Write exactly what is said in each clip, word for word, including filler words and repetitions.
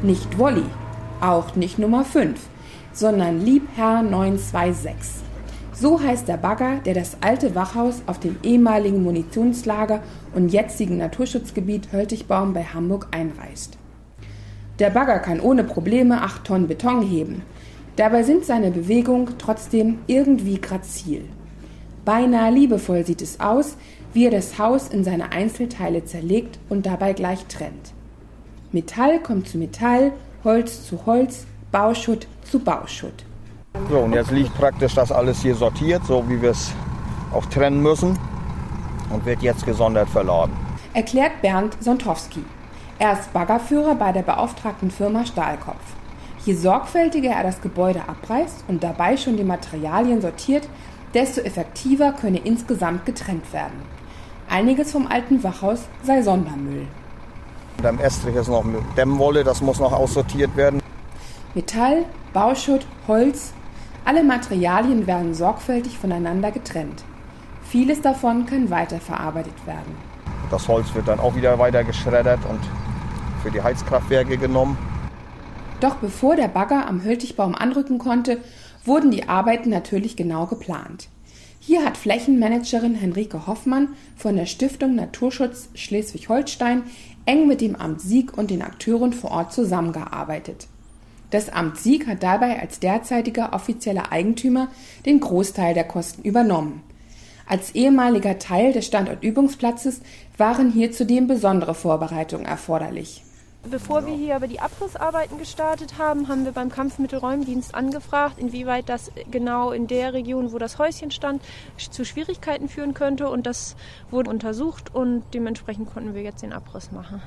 Nicht Wolli, auch nicht Nummer fünf, sondern Liebherr neun zwei sechs. So heißt der Bagger, der das alte Wachhaus auf dem ehemaligen Munitionslager und jetzigen Naturschutzgebiet Höltigbaum bei Hamburg einreißt. Der Bagger kann ohne Probleme acht Tonnen Beton heben. Dabei sind seine Bewegungen trotzdem irgendwie grazil. Beinahe liebevoll sieht es aus, wie er das Haus in seine Einzelteile zerlegt und dabei gleich trennt. Metall kommt zu Metall, Holz zu Holz, Bauschutt zu Bauschutt. So, und jetzt liegt praktisch das alles hier sortiert, so wie wir es auch trennen müssen, und wird jetzt gesondert verladen. Erklärt Bernd Sontowski. Er ist Baggerführer bei der beauftragten Firma Stahlkopf. Je sorgfältiger er das Gebäude abreißt und dabei schon die Materialien sortiert, desto effektiver könne insgesamt getrennt werden. Einiges vom alten Wachhaus sei Sondermüll. Und am Estrich ist noch Dämmwolle, das muss noch aussortiert werden. Metall, Bauschutt, Holz, alle Materialien werden sorgfältig voneinander getrennt. Vieles davon kann weiterverarbeitet werden. Das Holz wird dann auch wieder weiter geschreddert und für die Heizkraftwerke genommen. Doch bevor der Bagger am Höltigbaum anrücken konnte, wurden die Arbeiten natürlich genau geplant. Hier hat Flächenmanagerin Henrike Hoffmann von der Stiftung Naturschutz Schleswig-Holstein eng mit dem Amt Sieg und den Akteuren vor Ort zusammengearbeitet. Das Amt Sieg hat dabei als derzeitiger offizieller Eigentümer den Großteil der Kosten übernommen. Als ehemaliger Teil des Standortübungsplatzes waren hier zudem besondere Vorbereitungen erforderlich. Bevor wir hier aber die Abrissarbeiten gestartet haben, haben wir beim Kampfmittelräumdienst angefragt, inwieweit das genau in der Region, wo das Häuschen stand, zu Schwierigkeiten führen könnte. Und das wurde untersucht und dementsprechend konnten wir jetzt den Abriss machen.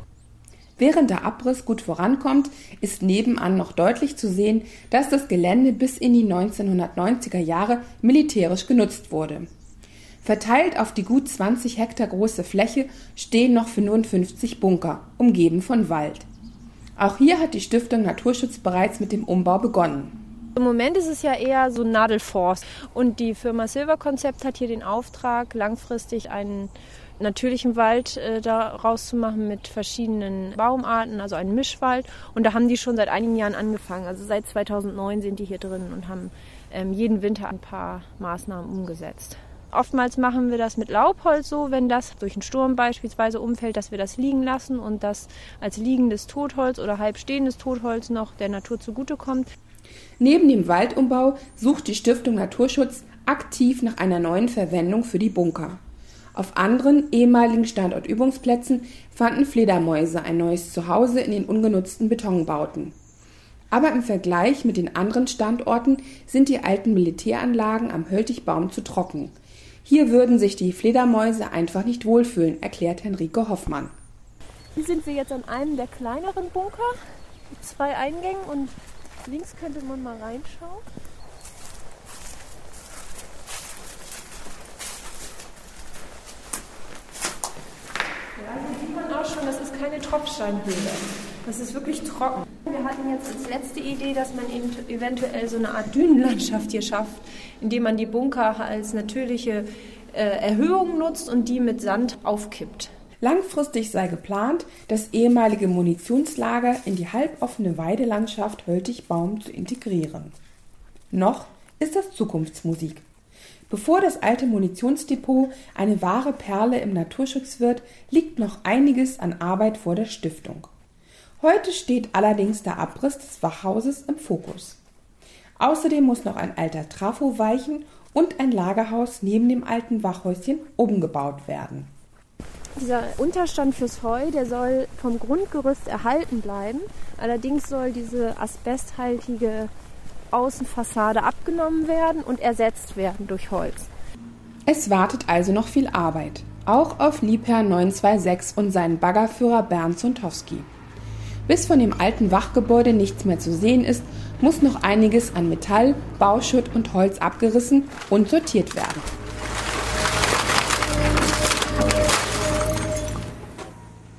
Während der Abriss gut vorankommt, ist nebenan noch deutlich zu sehen, dass das Gelände bis in die neunzehnhundertneunziger Jahre militärisch genutzt wurde. Verteilt auf die gut zwanzig Hektar große Fläche stehen noch fünfundfünfzig Bunker, umgeben von Wald. Auch hier hat die Stiftung Naturschutz bereits mit dem Umbau begonnen. Im Moment ist es ja eher so Nadelforst und die Firma Silver Concept hat hier den Auftrag, langfristig einen natürlichen Wald äh, daraus zu machen mit verschiedenen Baumarten, also einen Mischwald. Und da haben die schon seit einigen Jahren angefangen. Also seit zweitausendneun sind die hier drin und haben ähm, jeden Winter ein paar Maßnahmen umgesetzt. Oftmals machen wir das mit Laubholz so, wenn das durch einen Sturm beispielsweise umfällt, dass wir das liegen lassen und das als liegendes Totholz oder halb stehendes Totholz noch der Natur zugutekommt. Neben dem Waldumbau sucht die Stiftung Naturschutz aktiv nach einer neuen Verwendung für die Bunker. Auf anderen ehemaligen Standortübungsplätzen fanden Fledermäuse ein neues Zuhause in den ungenutzten Betonbauten. Aber im Vergleich mit den anderen Standorten sind die alten Militäranlagen am Höltigbaum zu trocken. Hier würden sich die Fledermäuse einfach nicht wohlfühlen, erklärt Henrike Hoffmann. Hier sind wir jetzt an einem der kleineren Bunker mit zwei Eingängen und links könnte man mal reinschauen. Ja, hier sieht man auch schon, das ist keine Tropfsteinhöhle. Das ist wirklich trocken. Wir hatten jetzt als letzte Idee, dass man eben eventuell so eine Art Dünenlandschaft hier schafft, indem man die Bunker als natürliche äh, Erhöhung nutzt und die mit Sand aufkippt. Langfristig sei geplant, das ehemalige Munitionslager in die halboffene Weidelandschaft Höltigbaum zu integrieren. Noch ist das Zukunftsmusik. Bevor das alte Munitionsdepot eine wahre Perle im Naturschutz wird, liegt noch einiges an Arbeit vor der Stiftung. Heute steht allerdings der Abriss des Wachhauses im Fokus. Außerdem muss noch ein alter Trafo weichen und ein Lagerhaus neben dem alten Wachhäuschen umgebaut werden. Dieser Unterstand fürs Heu, der soll vom Grundgerüst erhalten bleiben. Allerdings soll diese asbesthaltige Außenfassade abgenommen werden und ersetzt werden durch Holz. Es wartet also noch viel Arbeit, auch auf Liebherr neun zwei sechs und seinen Baggerführer Bernd Sontowski. Bis von dem alten Wachgebäude nichts mehr zu sehen ist, muss noch einiges an Metall, Bauschutt und Holz abgerissen und sortiert werden.